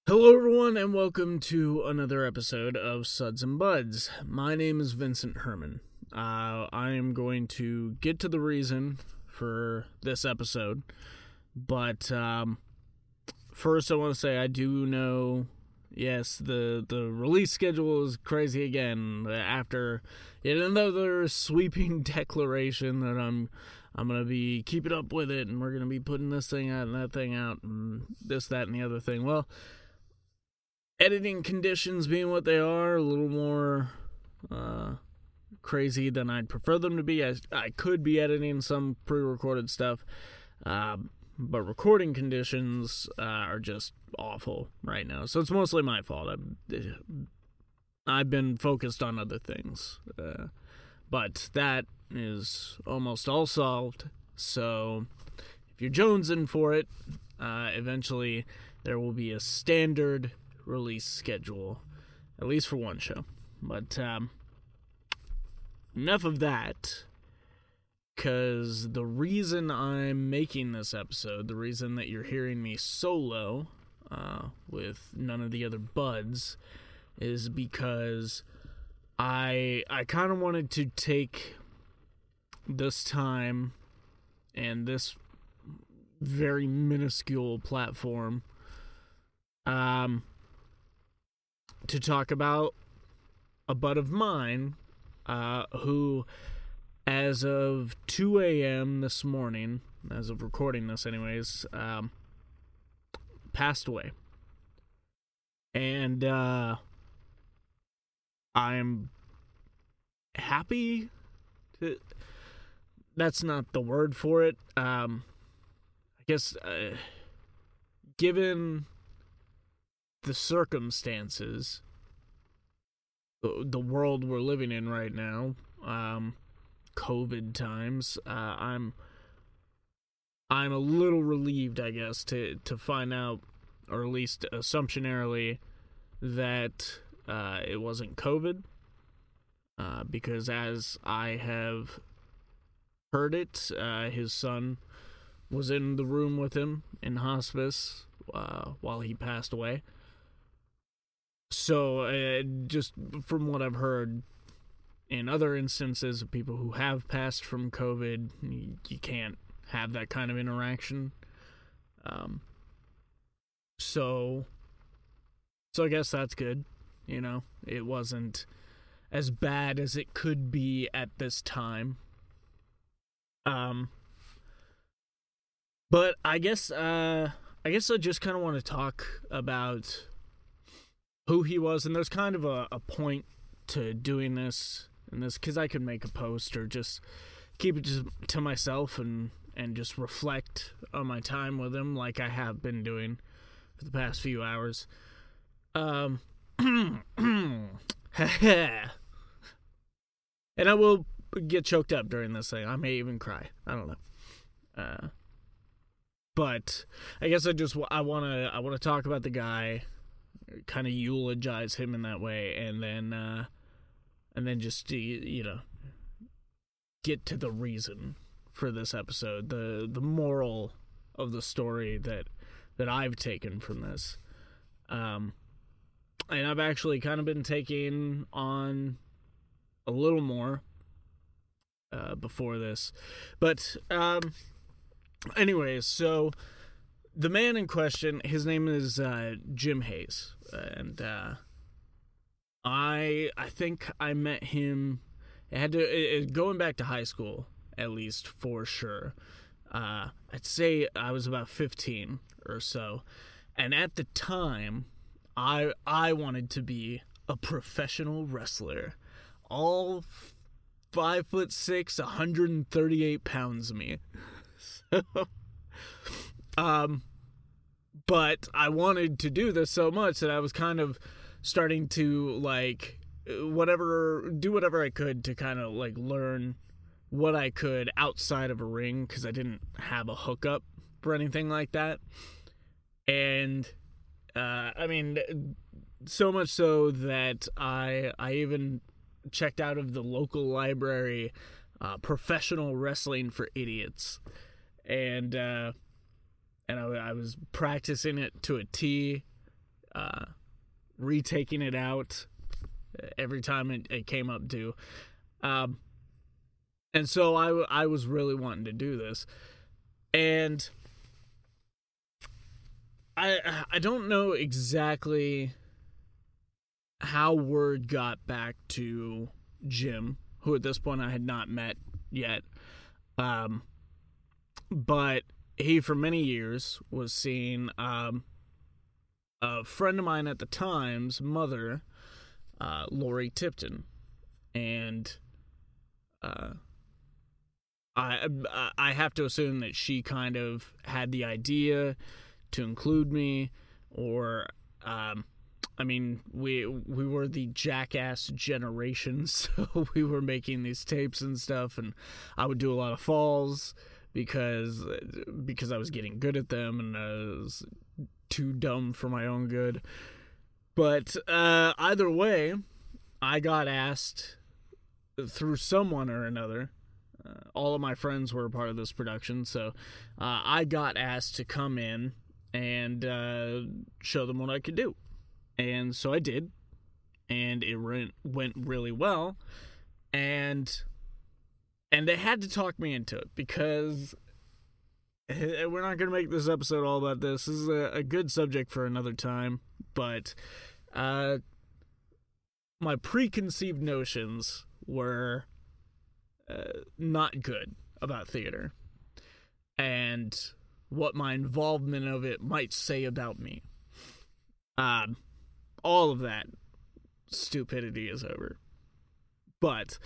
Hello, everyone, and welcome to another episode of Suds and Buds. My name is Vincent Herman. I am going to get to the reason for this episode, but first I want to say I do know, yes, the release schedule is crazy again after yet another sweeping declaration that I'm going to be keeping up with it, and we're going to be putting this thing out and that thing out, and this, that, and the other thing. Well, editing conditions being what they are, a little more crazy than I'd prefer them to be. I could be editing some pre-recorded stuff, but recording conditions are just awful right now. So it's mostly my fault. I've been focused on other things, but that is almost all solved. So if you're jonesing for it, eventually there will be a standard release schedule, at least for one show. But enough of that, because the reason I'm making this episode, the reason that you're hearing me solo with none of the other buds, is because I kind of wanted to take this time and this very minuscule platform to talk about a bud of mine who, as of 2 a.m. this morning, as of recording this anyways, passed away. And I'm happy to... That's not the word for it. I guess, given the circumstances, the world we're living in right now, COVID times, I'm a little relieved, I guess, to find out, or at least assumptionarily, that it wasn't COVID, because as I have heard it, his son was in the room with him in hospice while he passed away. So, just from what I've heard in other instances of people who have passed from COVID, you can't have that kind of interaction. So I guess that's good. You know, it wasn't as bad as it could be at this time. But I guess I just kind of want to talk about who he was, and there's kind of a point to doing this, because I could make a post or just keep it just to myself and just reflect on my time with him like I have been doing for the past few hours. And I will get choked up during this thing. I may even cry. I don't know. But I guess I want to talk about the guy, kind of eulogize him in that way, and then just get to the reason for this episode, the moral of the story that I've taken from this. And I've actually kind of been taking on a little more before this, but anyways, so the man in question, his name is Jim Hayes, and I think I met him. Going back to high school, at least for sure. I'd say I was about 15 or so, and at the time, I wanted to be a professional wrestler, all 5'6", 138 pounds of me. But I wanted to do this so much that I was kind of starting to do whatever I could to kind of learn what I could outside of a ring, because I didn't have a hookup for anything like that. And so much so that I even checked out of the local library Professional Wrestling for Idiots, and I was practicing it to a T. retaking it out every time it came up due. And so I was really wanting to do this. And I don't know exactly how word got back to Jim, who at this point I had not met yet. But he, for many years, was seeing a friend of mine at the time's mother, Lori Tipton. And I have to assume that she kind of had the idea to include me, or I mean, we were the jackass generation, so we were making these tapes and stuff, and I would do a lot of falls because I was getting good at them, and I was too dumb for my own good. But either way, I got asked through someone or another. All of my friends were a part of this production, so I got asked to come in and show them what I could do. And so I did, and it went really well, and they had to talk me into it, because we're not going to make this episode all about this. This is a good subject for another time, but my preconceived notions were not good about theater, and what my involvement of it might say about me. All of that stupidity is over. But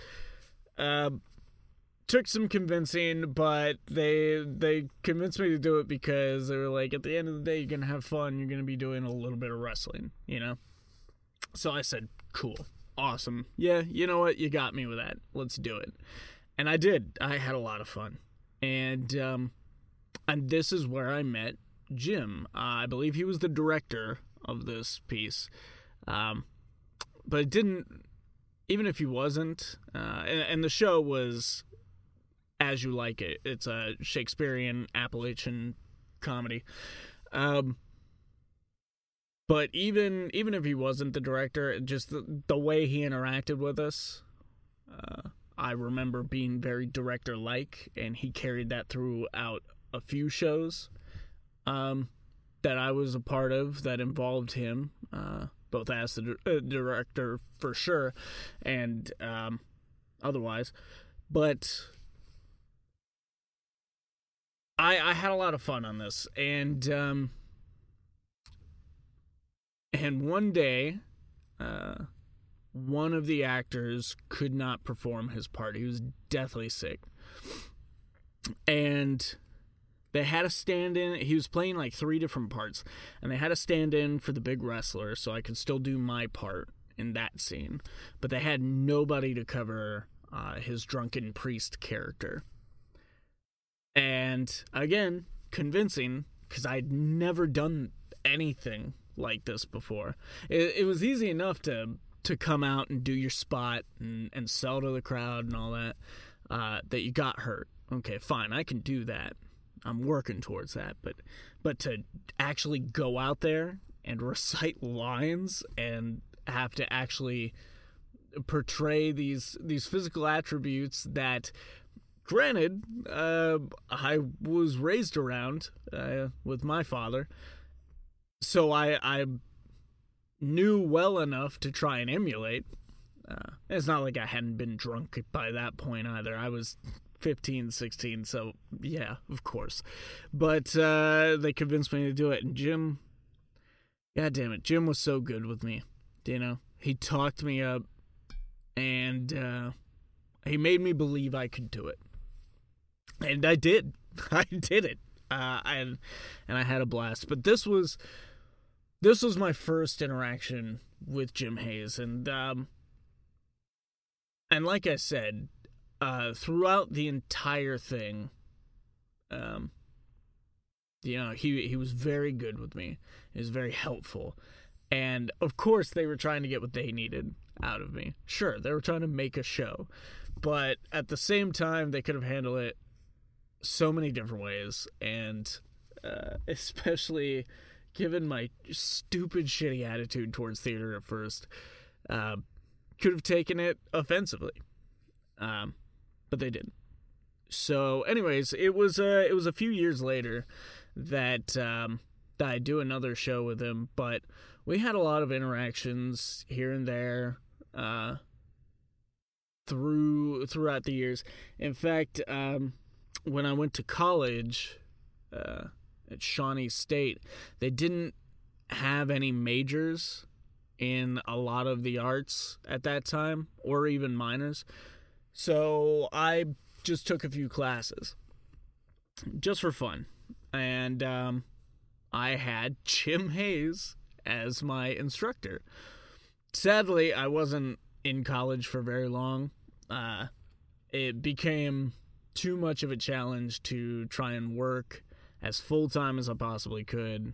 took some convincing, but they convinced me to do it because they were like, at the end of the day, you're going to have fun. You're going to be doing a little bit of wrestling, you know? So I said, cool, awesome. Yeah, you know what? You got me with that. Let's do it. And I did. I had a lot of fun. And this is where I met Jim. I believe he was the director of this piece. But it didn't, even if he wasn't, and the show was As You Like It. It's a Shakespearean Appalachian comedy. But even if he wasn't the director, just the way he interacted with us, I remember being very director-like, and he carried that throughout a few shows that I was a part of that involved him, both as the director for sure, and otherwise. But I had a lot of fun on this, and one day, one of the actors could not perform his part. He was deathly sick. And they had a stand-in. He was playing like 3 different parts. And they had a stand-in for the big wrestler, so I could still do my part in that scene. But they had nobody to cover his drunken priest character. And, again, convincing, because I'd never done anything like this before. It was easy enough to come out and do your spot and sell to the crowd and all that, that you got hurt. Okay, fine, I can do that. I'm working towards that. But to actually go out there and recite lines and have to actually portray these physical attributes that, granted, I was raised around with my father, so I knew well enough to try and emulate. It's not like I hadn't been drunk by that point either. I was 15, 16, so yeah, of course. But they convinced me to do it, and Jim, God damn it, Jim was so good with me, you know? He talked me up, and he made me believe I could do it. And I did. I did it. And I had a blast. But this was my first interaction with Jim Hayes, and like I said, throughout the entire thing, you know, he was very good with me. He was very helpful, and of course they were trying to get what they needed out of me. Sure, they were trying to make a show, but at the same time, they could have handled it so many different ways, and especially given my stupid, shitty attitude towards theater at first, could have taken it offensively. But they didn't. So, anyways, it was a few years later that I do another show with him, but we had a lot of interactions here and there throughout the years. In fact, when I went to college at Shawnee State, they didn't have any majors in a lot of the arts at that time, or even minors. So I just took a few classes just for fun. And I had Jim Hayes as my instructor. Sadly, I wasn't in college for very long. It became too much of a challenge to try and work as full-time as I possibly could.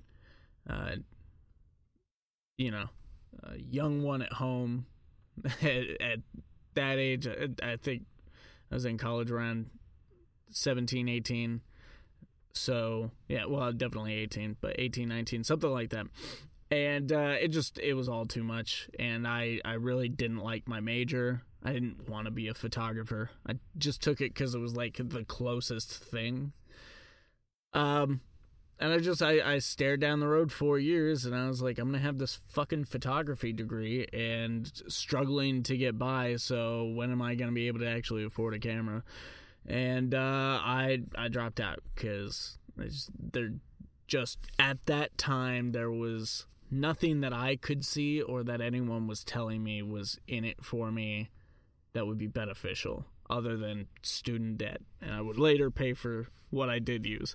Young one at home at that age. I think I was in college around 17, 18. So, yeah, well, definitely 18, but 18, 19, something like that. And it was all too much, and I really didn't like my major. I didn't want to be a photographer. I just took it because it was, like, the closest thing. And I stared down the road 4 years, and I was like, I'm going to have this fucking photography degree and struggling to get by, so when am I going to be able to actually afford a camera? And I dropped out because at that time there was nothing that I could see or that anyone was telling me was in it for me that would be beneficial other than student debt. And I would later pay for what I did use.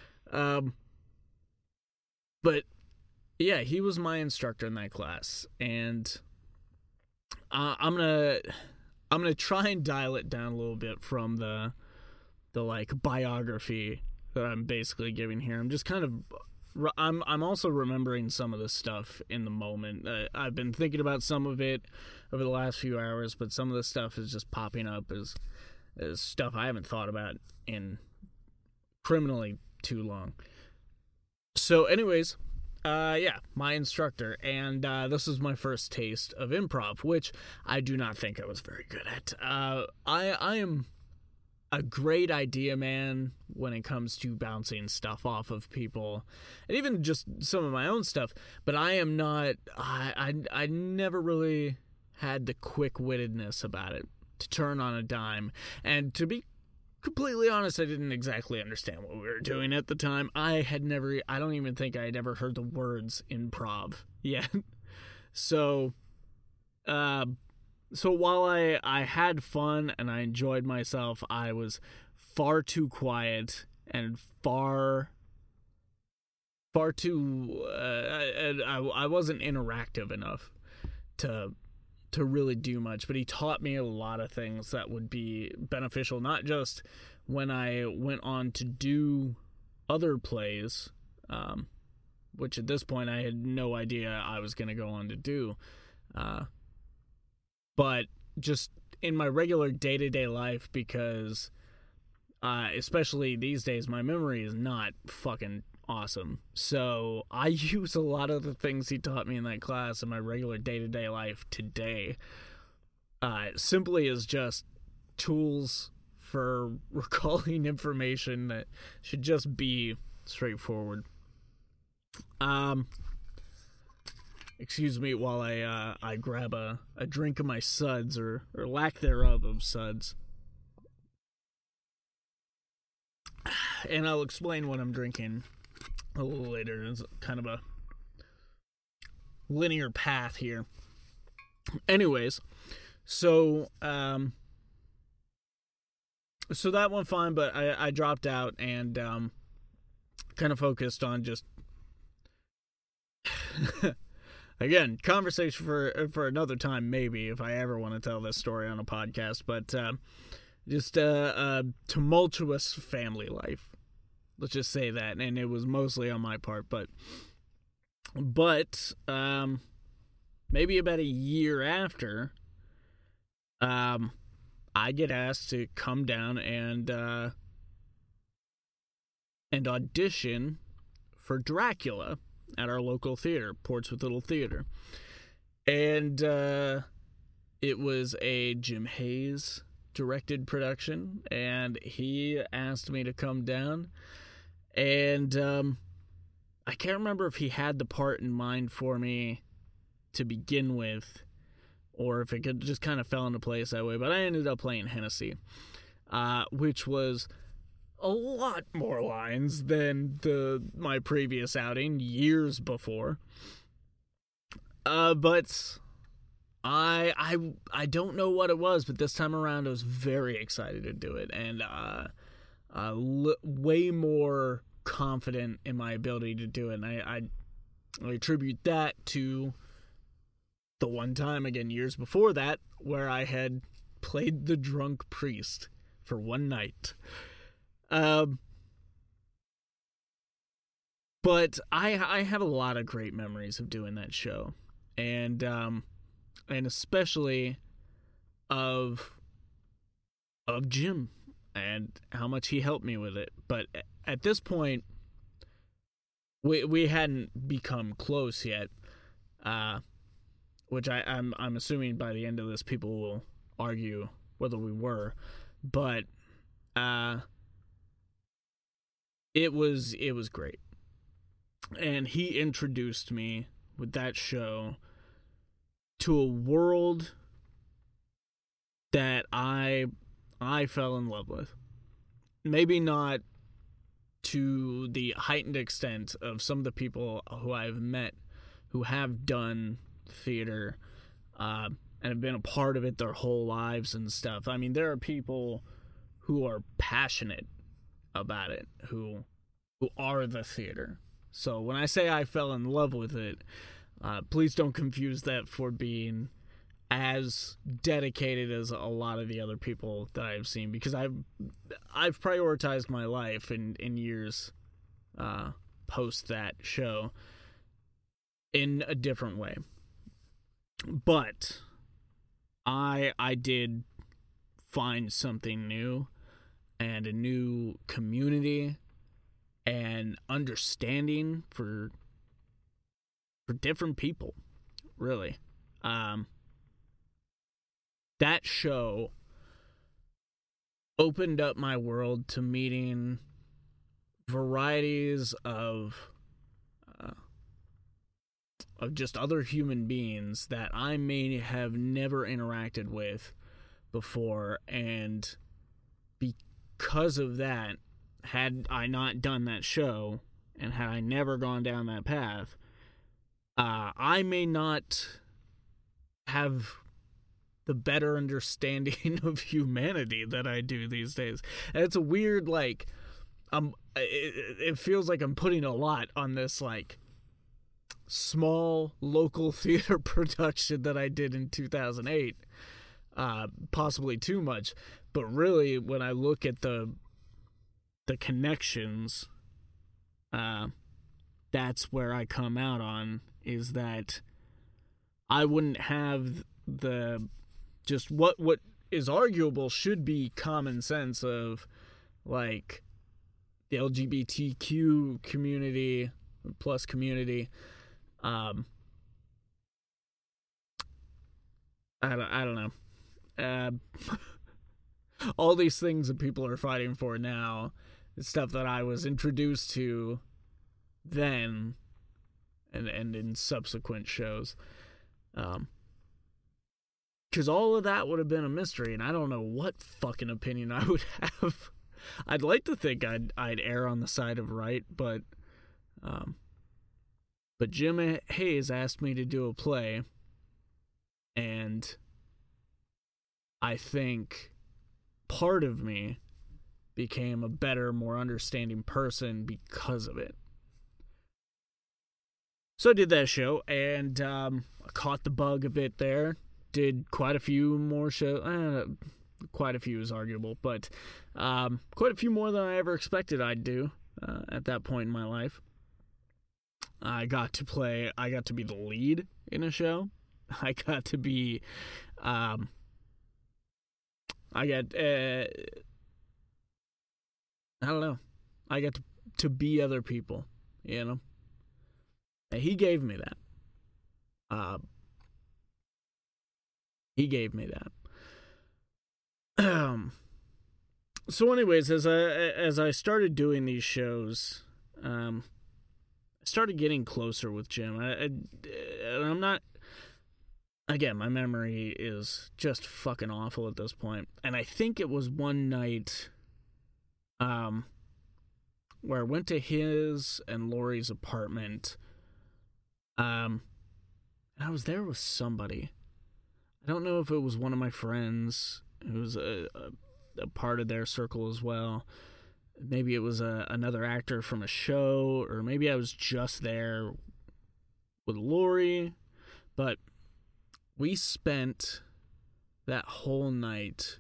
But yeah, he was my instructor in that class, and I'm gonna try and dial it down a little bit from the like biography that I'm basically giving here. I'm just kind of I'm also remembering some of this stuff in the moment. I've been thinking about some of it over the last few hours, but some of the stuff is just popping up as stuff I haven't thought about in criminally too long. So anyways, my instructor, and this was my first taste of improv, which I do not think I was very good at. I am a great idea man when it comes to bouncing stuff off of people, and even just some of my own stuff, but I am not, I never really had the quick-wittedness about it to turn on a dime, and to be completely honest, I didn't exactly understand what we were doing at the time. I don't even think I had ever heard the words improv yet. So while I had fun and I enjoyed myself, I was far too quiet and far too, I wasn't interactive enough to really do much, but he taught me a lot of things that would be beneficial, not just when I went on to do other plays, which at this point I had no idea I was going to go on to do, but just in my regular day-to-day life, because especially these days, my memory is not fucking awesome. So I use a lot of the things he taught me in that class in my regular day-to-day life today, simply as just tools for recalling information that should just be straightforward. Excuse me while I grab a drink of my suds, or lack thereof of suds. And I'll explain what I'm drinking a little later. It's kind of a linear path here. Anyways, so that went fine, but I dropped out and kind of focused on just again, conversation for another time, maybe, if I ever want to tell this story on a podcast, but just a tumultuous family life. Let's just say that, and it was mostly on my part, but maybe about a year after, I get asked to come down and audition for Dracula at our local theater, Portsmouth Little Theater. And it was a Jim Hayes directed production, and he asked me to come down. And I can't remember if he had the part in mind for me to begin with, or if it just kind of fell into place that way, but I ended up playing Hennessy, which was a lot more lines than my previous outing years before. But I don't know what it was, but this time around I was very excited to do it, and way more confident in my ability to do it. And I attribute that to the one time, again, years before that, where I had played the drunk priest for one night. But I have a lot of great memories of doing that show, and especially of Jim and how much he helped me with it. But at this point, we hadn't become close yet, which I'm assuming by the end of this people will argue whether we were, but it was great. And he introduced me with that show to a world that I fell in love with. Maybe not to the heightened extent of some of the people who I've met who have done theater and have been a part of it their whole lives and stuff. I mean, there are people who are passionate about it, who are the theater. So when I say I fell in love with it, please don't confuse that for being as dedicated as a lot of the other people that I've seen, because I've prioritized my life in years post that show in a different way. But I did find something new and a new community and understanding for different people, really. That show opened up my world to meeting varieties of just other human beings that I may have never interacted with before, and because of that, had I not done that show, and had I never gone down that path, I may not have the better understanding of humanity that I do these days. And it's a weird, like, it feels like I'm putting a lot on this, like, small local theater production that I did in 2008, possibly too much. But really, when I look at the connections, that's where I come out on, is that I wouldn't have the just what is arguable should be common sense of, like, the LGBTQ community plus community. I don't know. All these things that people are fighting for now is stuff that I was introduced to then and in subsequent shows. Because all of that would have been a mystery, and I don't know what fucking opinion I would have. I'd like to think I'd err on the side of right, but Jim Hayes asked me to do a play, and I think part of me became a better, more understanding person because of it. So I did that show, and I caught the bug a bit there. Did quite a few more shows. Quite a few is arguable, but quite a few more than I ever expected I'd do at that point in my life. I got to be the lead in a show. I got to be, I don't know. I got to be other people, you know? he gave me that. So anyways, as I started doing these shows, I started getting closer with Jim. And I'm not... Again, my memory is just fucking awful at this point. And I think it was one night where I went to his and Lori's apartment. And I was there with somebody. I don't know if it was one of my friends who was a part of their circle as well. Maybe it was another actor from a show, or maybe I was just there with Lori. But we spent that whole night,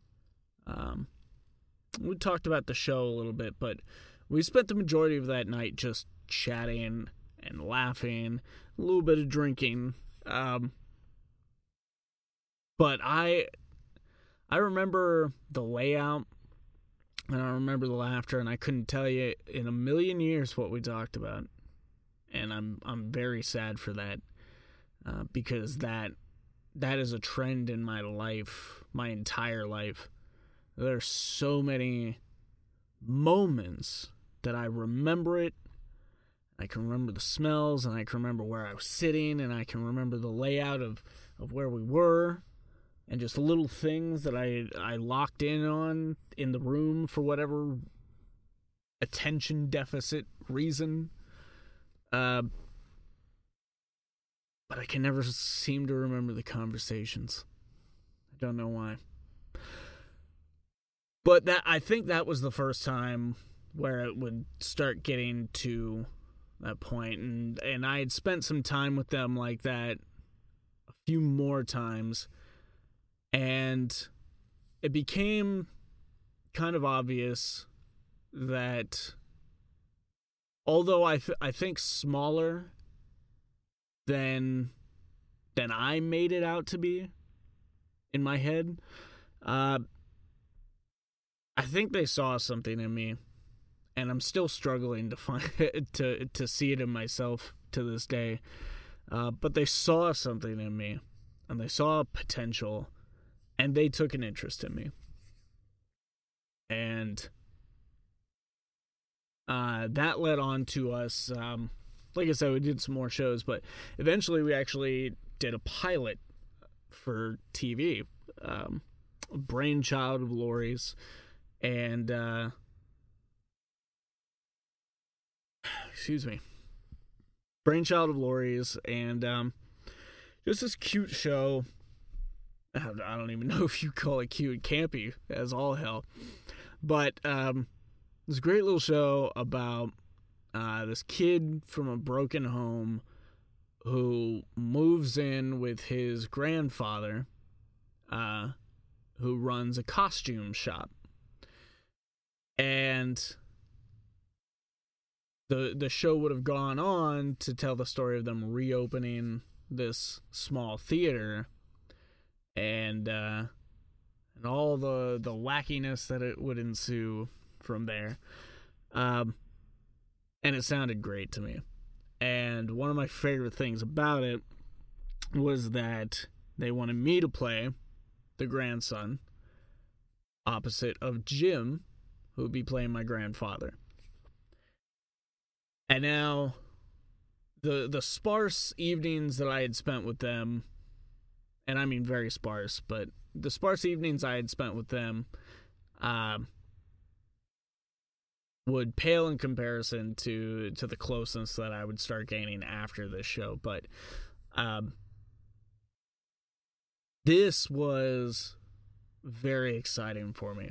we talked about the show a little bit, but we spent the majority of that night just chatting and laughing, a little bit of drinking. But I remember the layout, and I remember the laughter, and I couldn't tell you in a million years what we talked about. And I'm very sad for that, because that is a trend in my life, my entire life. There's so many moments that I remember it. I can remember the smells, and I can remember where I was sitting, and I can remember the layout of where we were, and just little things that I locked in on in the room for whatever attention deficit reason. But I can never seem to remember the conversations. I don't know why. But I think that was the first time where it would start getting to that point. And I had spent some time with them like that a few more times. And it became kind of obvious that although I think smaller than I made it out to be in my head, I think they saw something in me, and I'm still struggling to find to see it in myself to this day. But they saw something in me, and they saw potential, and they took an interest in me. And that led on to us, like I said, we did some more shows, but eventually we actually did a pilot for TV, brainchild of Lori's, and brainchild of Lori's, and just this cute show. I don't even know if you call it cute, campy as all hell, but this great little show about this kid from a broken home who moves in with his grandfather, who runs a costume shop. And the show would have gone on to tell the story of them reopening this small theater, and all the wackiness that it would ensue from there. And it sounded great to me. And one of my favorite things about it was that they wanted me to play the grandson opposite of Jim, who would be playing my grandfather. And now, the sparse evenings that I had spent with them, and I mean very sparse, but the sparse evenings I had spent with them would pale in comparison to the closeness that I would start gaining after this show. But this was very exciting for me.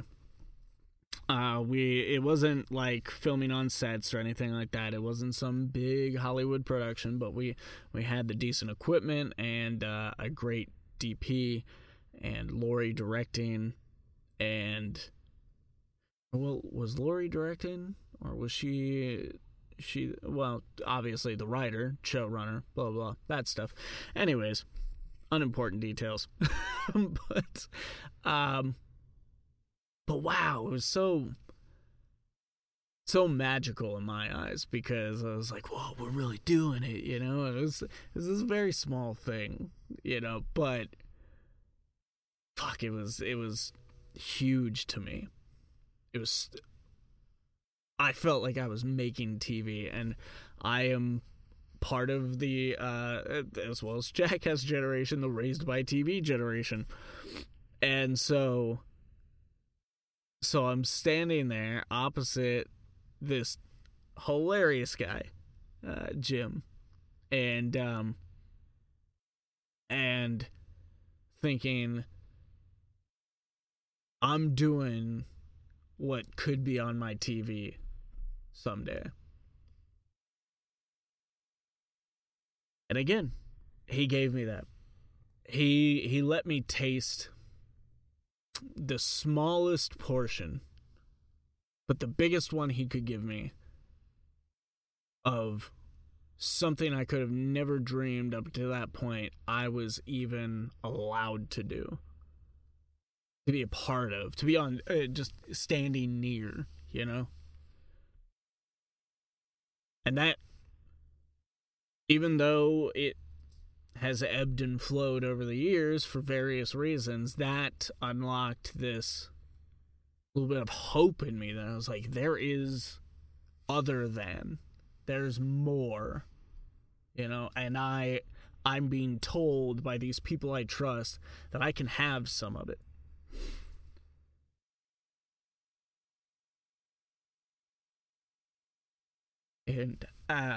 It wasn't like filming on sets or anything like that. It wasn't some big Hollywood production, but we had the decent equipment and a great DP and Lori directing. And well, was Lori directing, or was she well, obviously the writer, showrunner, blah blah, that stuff. Anyways, unimportant details. But wow, it was so so magical in my eyes, because I was like, whoa, we're really doing it, you know? It was this very small thing, you know, but fuck, it was huge to me. I felt like I was making TV, and I am part of the, as well as Jackass generation, the Raised by TV generation. And so I'm standing there opposite this hilarious guy, Jim, and thinking, I'm doing what could be on my TV someday. And again, he gave me that. He let me taste the smallest portion, but the biggest one he could give me, of something I could have never dreamed up to that point I was even allowed to do, to be a part of, to be on, just standing near, you know? And that, even though it has ebbed and flowed over the years for various reasons, that unlocked this little bit of hope in me, that I was like, there is other than, there's more, you know? And I'm being told by these people I trust that I can have some of it. And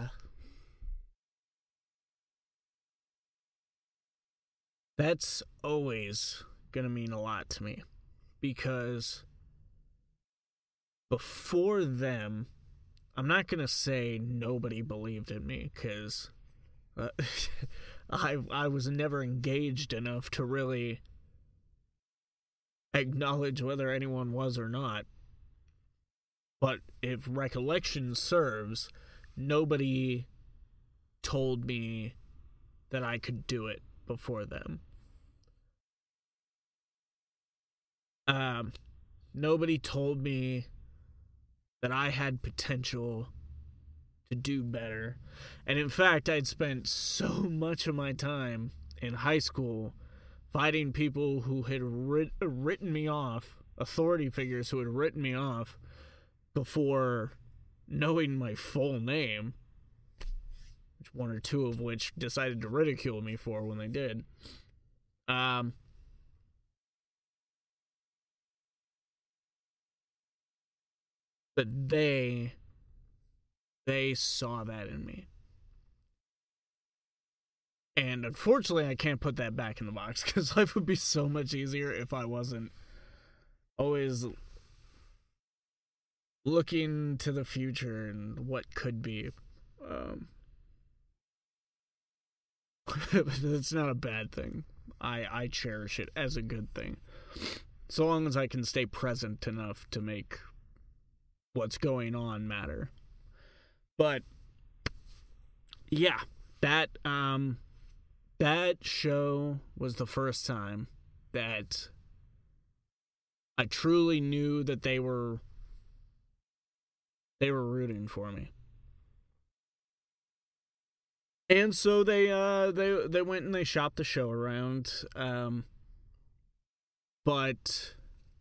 that's always gonna mean a lot to me, because before them, I'm not gonna say nobody believed in me, because I was never engaged enough to really acknowledge whether anyone was or not. But if recollection serves, nobody told me that I could do it before them. Nobody told me that I had potential to do better. And in fact, I'd spent so much of my time in high school fighting people who had written me off, authority figures who had written me off before knowing my full name, which one or two of which decided to ridicule me for when they did. But they saw that in me. And unfortunately, I can't put that back in the box, because life would be so much easier if I wasn't always looking to the future and what could be. That's not a bad thing. I cherish it as a good thing, so long as I can stay present enough to make what's going on matter. But yeah, that show was the first time that I truly knew that they were rooting for me. And so they went and they shopped the show around, but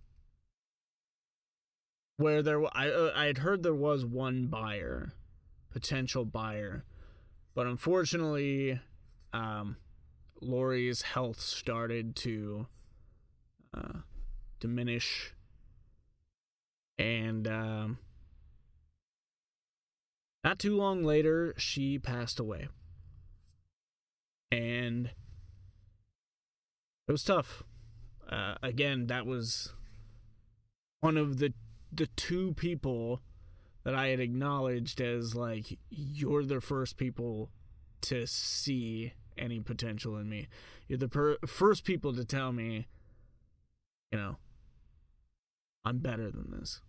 where I had heard there was one potential buyer, but unfortunately, Lori's health started to diminish, and not too long later, she passed away. And it was tough. Again, that was one of the two people that I had acknowledged as, like, you're the first people to see any potential in me. You're the first people to tell me, you know, I'm better than this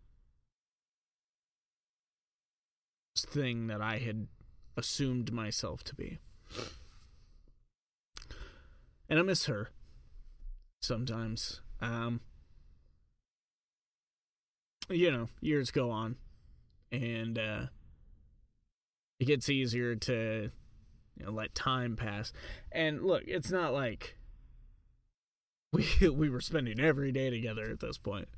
thing that I had assumed myself to be. And I miss her sometimes. You know, years go on, and it gets easier to let time pass. And look, it's not like we were spending every day together at this point.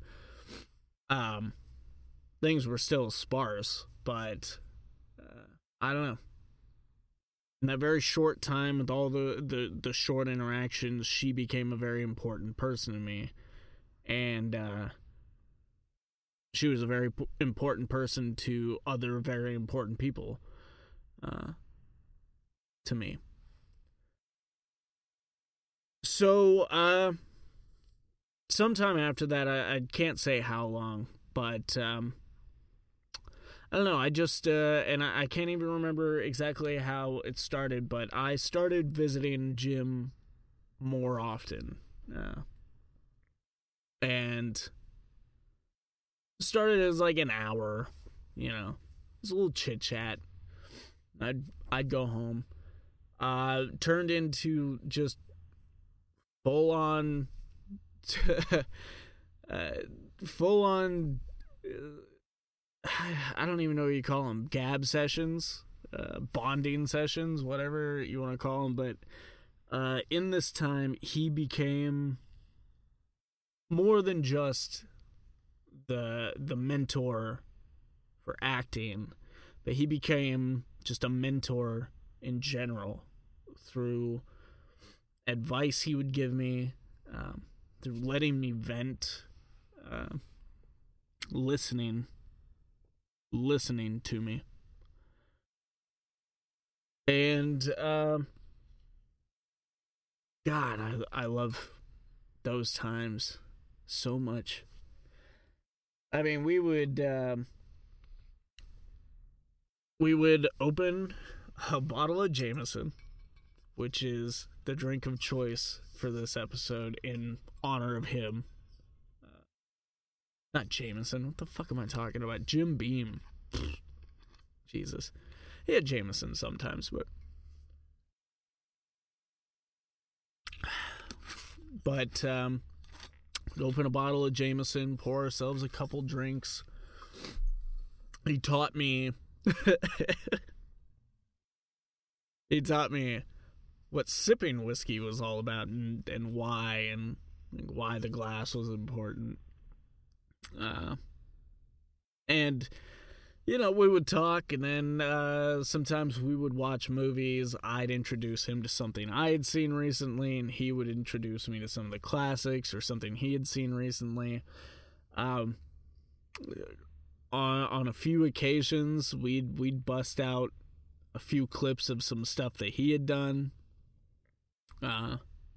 Things were still sparse, but I don't know. In that very short time, with all the short interactions, she became a very important person to me. And she was a very important person to other very important people to me. So, sometime after that, I can't say how long, but I don't know, I just, and I can't even remember exactly how it started, but I started visiting Jim more often. And started as like an hour, It's a little chit chat. I'd go home. Turned into just full on I don't even know what you call them, gab sessions, bonding sessions, whatever you want to call them. But in this time, he became more than just the mentor for acting, but he became just a mentor in general through advice he would give me, through letting me vent, listening to me. And God, I love those times so much. I mean, we would open a bottle of Jameson, which is the drink of choice for this episode in honor of him. Not Jameson. What the fuck am I talking about? Jim Beam. Jesus. He had Jameson sometimes, but open a bottle of Jameson, pour ourselves a couple drinks. He taught me what sipping whiskey was all about, and why the glass was important. And we would talk, and then sometimes we would watch movies. I'd introduce him to something I had seen recently, and he would introduce me to some of the classics or something he had seen recently. On a few occasions, we'd bust out a few clips of some stuff that he had done. And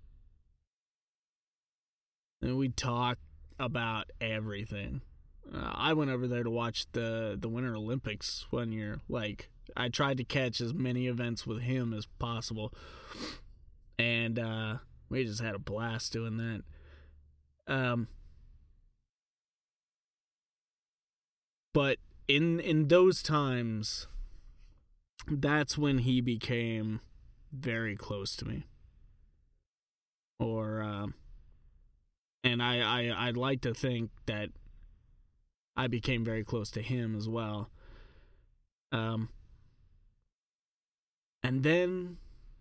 we'd talk about everything. I went over there to watch the Winter Olympics one year. Like, I tried to catch as many events with him as possible. And we just had a blast doing that. But in those times, that's when he became very close to me. And I'd like to think that I became very close to him as well. And then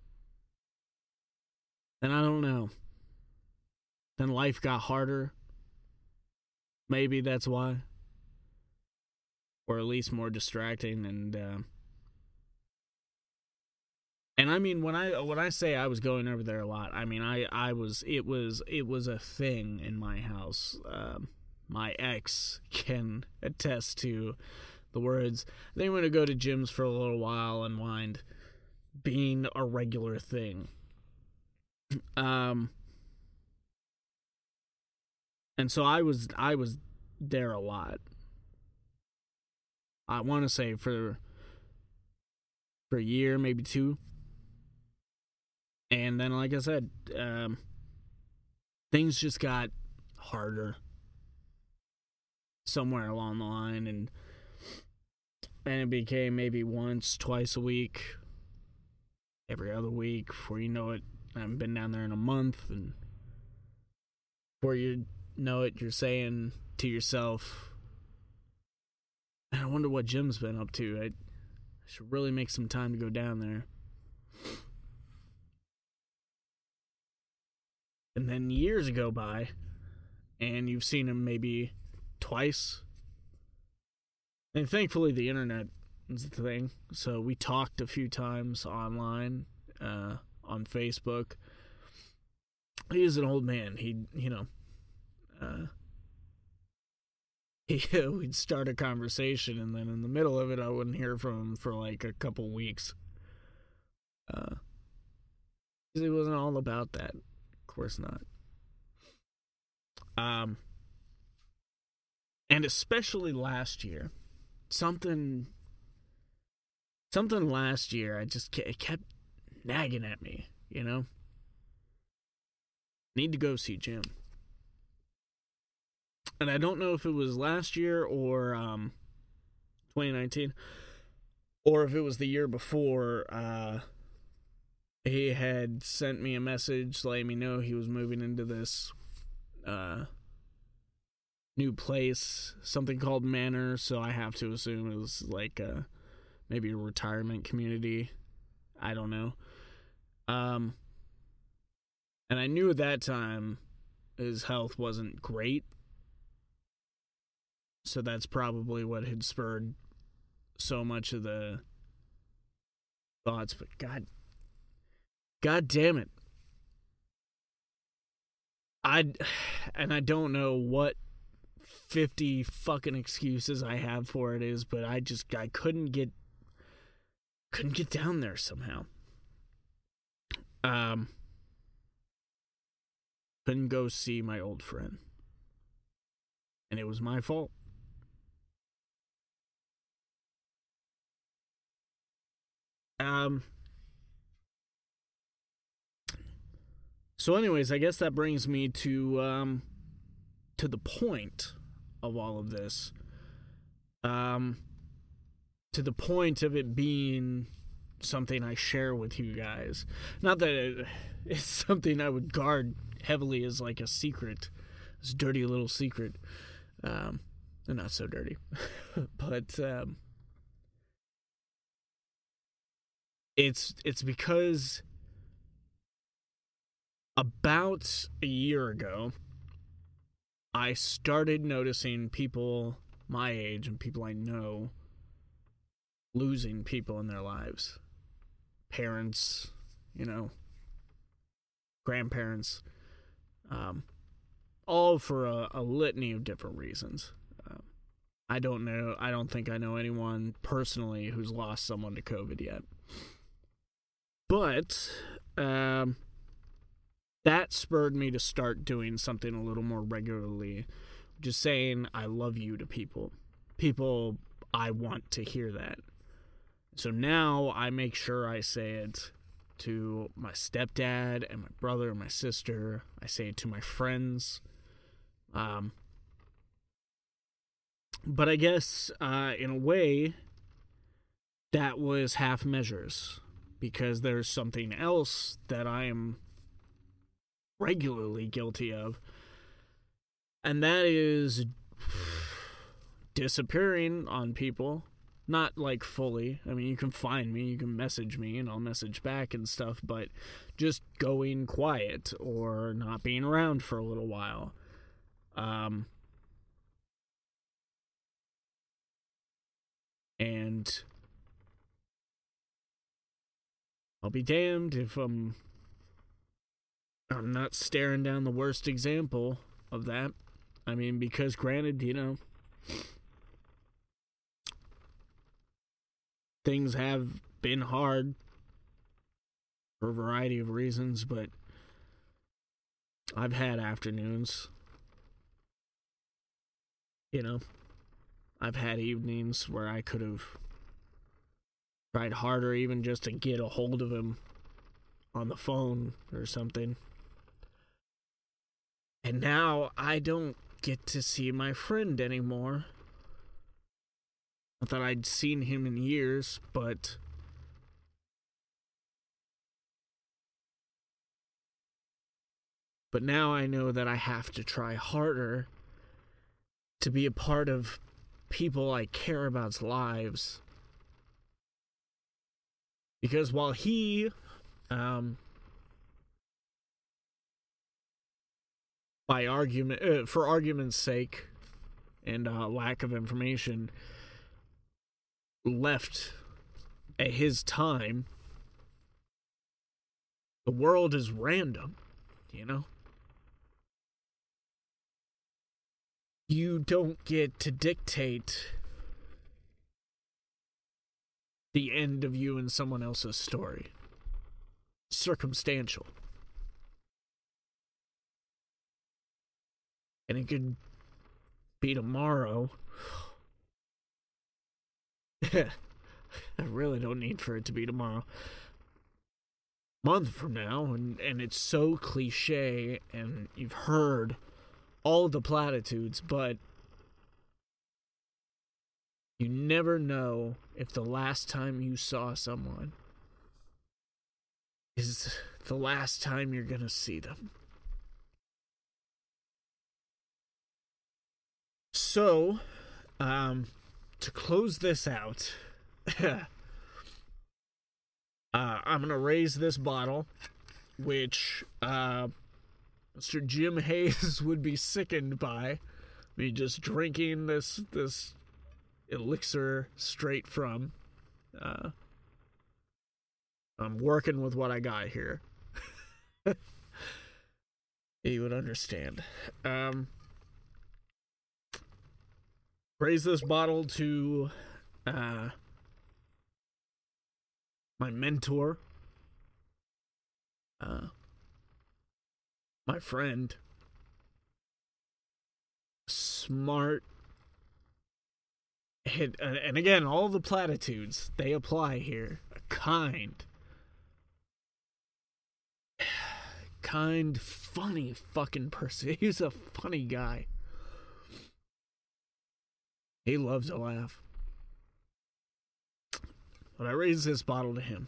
I don't know. Then life got harder. Maybe that's why. Or at least more distracting, and I mean, when I say I was going over there a lot, I mean it was a thing in my house. My ex can attest to the words, "They want to go to gyms for a little while, unwind," being a regular thing. And so I was there a lot. I want to say for a year, maybe two. And then, like I said, things just got harder somewhere along the line, and it became maybe once, twice a week, every other week. Before you know it, I haven't been down there in a month, and before you know it, you're saying to yourself, I wonder what Jim's been up to. I should really make some time to go down there. And then years go by, and you've seen him maybe twice. And thankfully the internet is the thing. So we talked a few times online, on Facebook. He is an old man. We'd start a conversation, and then in the middle of it, I wouldn't hear from him for like a couple weeks. It wasn't all about that. Of course not. And especially last year, something last year, it kept nagging at me, Need to go see Jim. And I don't know if it was last year or 2019, or if it was the year before. He had sent me a message letting me know he was moving into this new place, something called Manor, so I have to assume it was like maybe a retirement community. I don't know. And I knew at that time his health wasn't great. So that's probably what had spurred so much of the thoughts. But God damn it. I don't know what 50 fucking excuses I have for it is, but I couldn't get down there somehow. Couldn't go see my old friend. And it was my fault. So anyways, I guess that brings me to the point of all of this. To the point of it being something I share with you guys. Not that it's something I would guard heavily as like a secret. This dirty little secret. Not so dirty. But it's because about a year ago, I started noticing people my age and people I know losing people in their lives. Parents, grandparents, all for a litany of different reasons. I don't think I know anyone personally who's lost someone to COVID yet. But that spurred me to start doing something a little more regularly. Just saying I love you to people. People, I want to hear that. So now I make sure I say it to my stepdad and my brother and my sister. I say it to my friends. But I guess, in a way, that was half measures. Because there's something else that I am regularly guilty of. And that is disappearing on people. Not like fully. I mean, you can find me, you can message me, and I'll message back and stuff. But just going quiet or not being around for a little while. And I'll be damned if I'm not staring down the worst example of that. I mean, because granted, things have been hard for a variety of reasons, but I've had afternoons. I've had evenings where I could have tried harder even just to get a hold of him on the phone or something. And now I don't get to see my friend anymore. Not that I'd seen him in years, but now I know that I have to try harder to be a part of people I care about's lives. Because while he, by argument, for argument's sake, and lack of information, left at his time, the world is random, you know? You don't get to dictate the end of you and someone else's story. Circumstantial. And it could be tomorrow. I really don't need for it to be tomorrow. Month from now, and it's so cliche, and you've heard all the platitudes, but you never know if the last time you saw someone is the last time you're gonna see them. So, to close this out, I'm gonna raise this bottle, which Mr. Jim Hayes would be sickened by me just drinking this elixir straight from. I'm working with what I got here. You would understand. Raise this bottle to my mentor, my friend, smart, and again, all the platitudes, they apply here. Kind, funny fucking person. He's a funny guy. He loves to laugh. But I raise this bottle to him.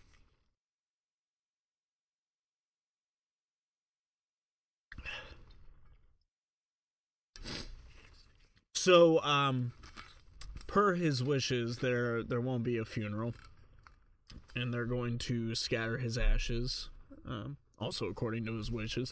So, per his wishes, there won't be a funeral. And they're going to scatter his ashes. Also according to his wishes.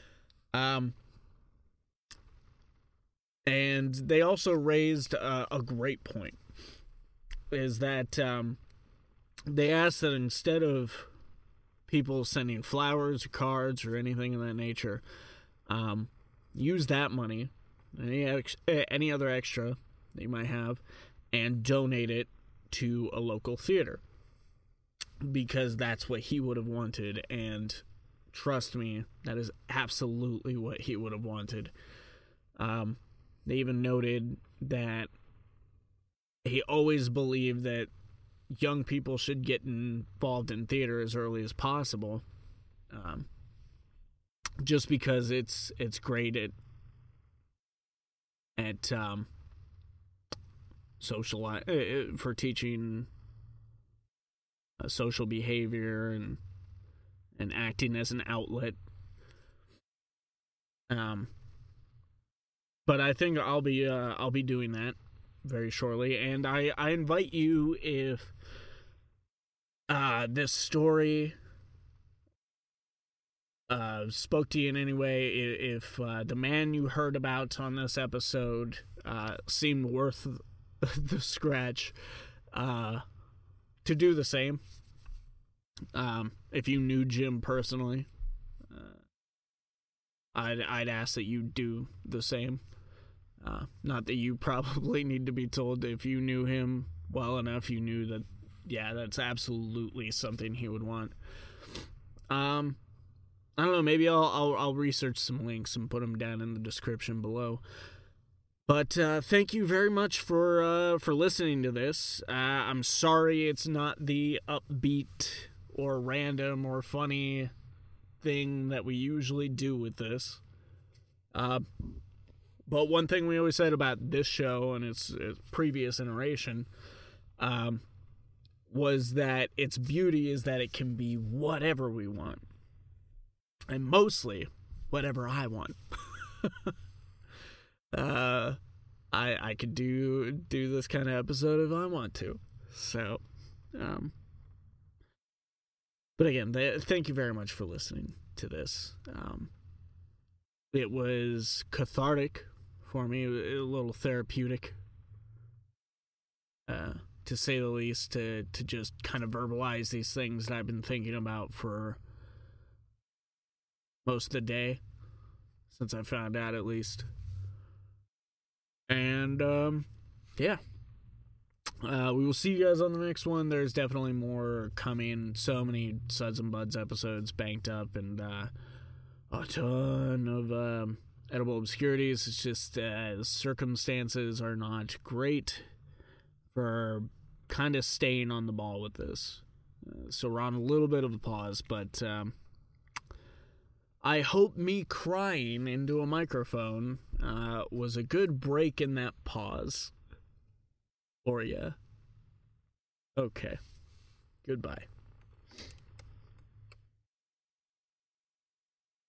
And they also raised a great point. Is that they asked that instead of people sending flowers or cards or anything of that nature, use that money, any other extra that you might have, and donate it to a local theater. Because that's what he would have wanted, and trust me, that is absolutely what he would have wanted. They even noted that he always believed that young people should get involved in theater as early as possible, just because it's great at for teaching social behavior and acting as an outlet. But I think I'll be doing that very shortly, and I invite you, if this story spoke to you in any way, if the man you heard about on this episode seemed worth the scratch, to do the same. If you knew Jim personally, I'd ask that you do the same. Not that you probably need to be told. If you knew him well enough, you knew that, yeah, that's absolutely something he would want. I don't know, maybe I'll research some links and put them down in the description below. But thank you very much for listening to this. I'm sorry it's not the upbeat or random or funny thing that we usually do with this. But one thing we always said about this show and its previous iteration was that its beauty is that it can be whatever we want. And mostly, whatever I want. I could do this kind of episode if I want to. So, but again, thank you very much for listening to this. It was cathartic for me, a little therapeutic, to say the least, to just kind of verbalize these things that I've been thinking about for most of the day, since I found out at least. And, yeah. We will see you guys on the next one. There's definitely more coming. So many Suds and Buds episodes banked up, and a ton of edible obscurities. It's just circumstances are not great for kind of staying on the ball with this. So we're on a little bit of a pause, but I hope me crying into a microphone was a good break in that pause for ya. Okay. Goodbye.